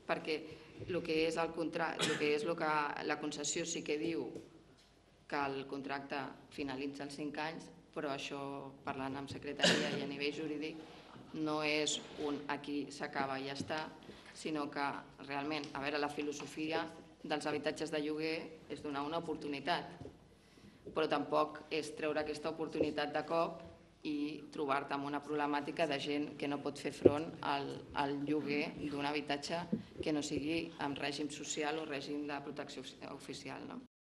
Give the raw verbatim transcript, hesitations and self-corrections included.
perquè el que és el contracte, el que és el que la concessió sí que diu que el contracte finalitza als cinc anys, però això, parlant amb secretaria i a nivell jurídic, no és un aquí s'acaba i ja està, sinó que realment, a veure, la filosofia dels habitatges de lloguer és donar una oportunitat, però tampoc és treure aquesta oportunitat de cop i trobar-te amb una problemàtica de gent que no pot fer front al, al lloguer d'un habitatge que no sigui en règim social o règim de protecció oficial, no?